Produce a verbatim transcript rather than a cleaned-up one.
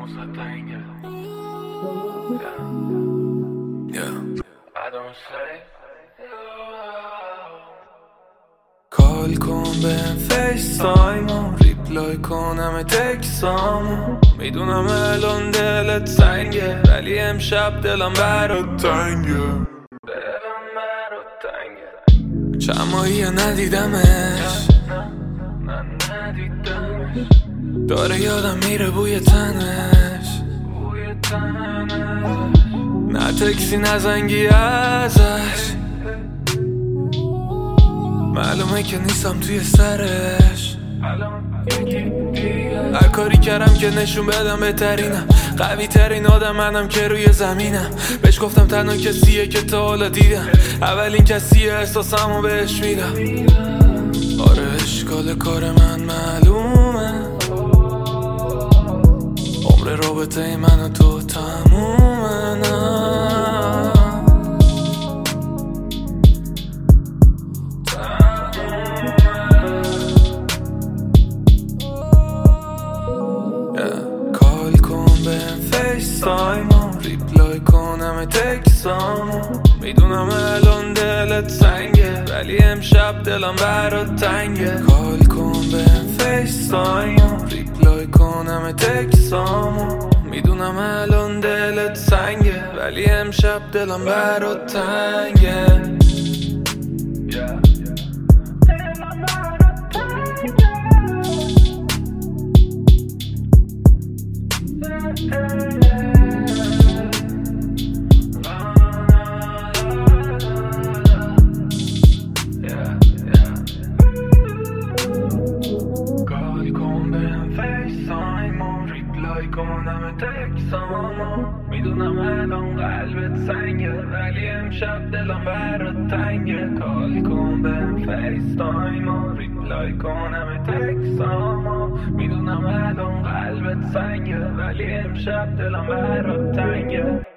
کال کن بهم فیس تایمو ریپلای کنم تکسامو میدونم الان دلت سنگه ولی امشب دلم برات تنگه دلم برات تنگه چند ماهیه ندیدمش من ندیدمش داره یادم میره بوی تنش بوی تنش نه تکسی نه زنگی ازش معلومه که نیستم توی سرش هر کاری کردم که نشون بدم بهترینم قوی ترین آدم منم که روی زمینم بهش گفتم تنها کسیه که تا حالا دیدم اولین کسیه احساسمو بهش میدم آره اشکال کار من معلومه عمر رابطه من و تو تمومه نه ریپلای کنم تکسامو میدونم الان دلت سنگه ولی امشب دلم برات تنگه کال کن بهم فیس تایمو ریپلای کنم تکسامو میدونم الان دلت سنگه ولی امشب دلم برات تنگه کنم تکسامو میدونم الان قلبت سنگه ولی امشب دلم برات تنگه کال کن بهم فیس تایمو ریپلای کنم تکسامو میدونم الان قلبت سنگه ولی امشب دلم برات تنگه